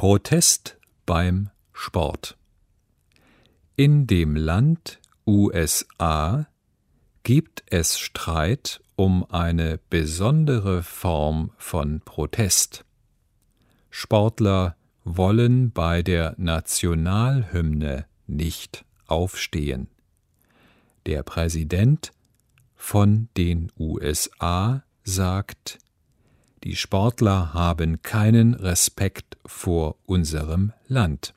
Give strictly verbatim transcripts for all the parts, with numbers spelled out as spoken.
Protest beim Sport. In dem Land U S A gibt es Streit um eine besondere Form von Protest. Sportler wollen bei der Nationalhymne nicht aufstehen. Der Präsident von den U S A sagt, die Sportler haben keinen Respekt vor unserem Land.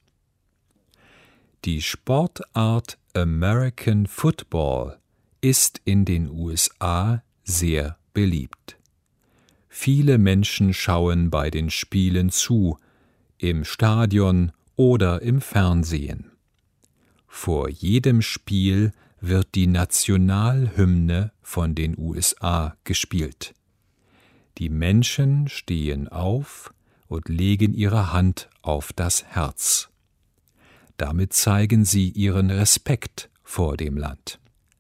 Die Sportart American Football ist in den U S A sehr beliebt. Viele Menschen schauen bei den Spielen zu, im Stadion oder im Fernsehen. Vor jedem Spiel wird die Nationalhymne von den U S A gespielt. Die Menschen stehen auf und legen ihre Hand auf das Herz. Damit zeigen sie ihren Respekt vor dem Land.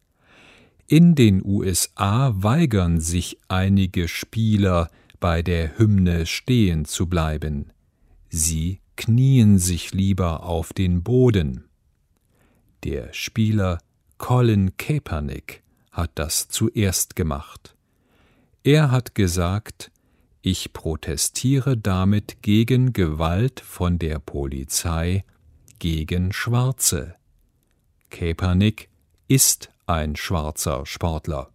In den U S A weigern sich einige Spieler, bei der Hymne stehen zu bleiben. Sie knien sich lieber auf den Boden. Der Spieler Colin Kaepernick hat das zuerst gemacht. Er hat gesagt, ich protestiere damit gegen Gewalt von der Polizei gegen Schwarze. Kaepernick ist ein schwarzer Sportler.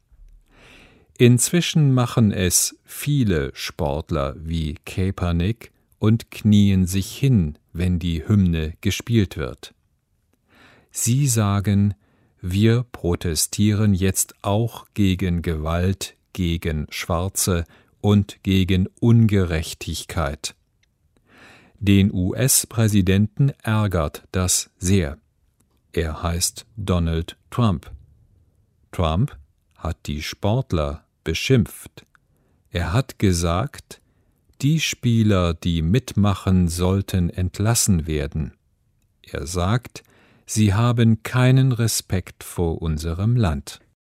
Inzwischen machen es viele Sportler wie Kaepernick und knien sich hin, wenn die Hymne gespielt wird. Sie sagen, wir protestieren jetzt auch gegen Gewalt gegen Schwarze und gegen Ungerechtigkeit. Den U S-Präsidenten ärgert das sehr. Er heißt Donald Trump. Trump hat die Sportler beschimpft. Er hat gesagt, die Spieler, die mitmachen, sollten entlassen werden. Er sagt, sie haben keinen Respekt vor unserem Land.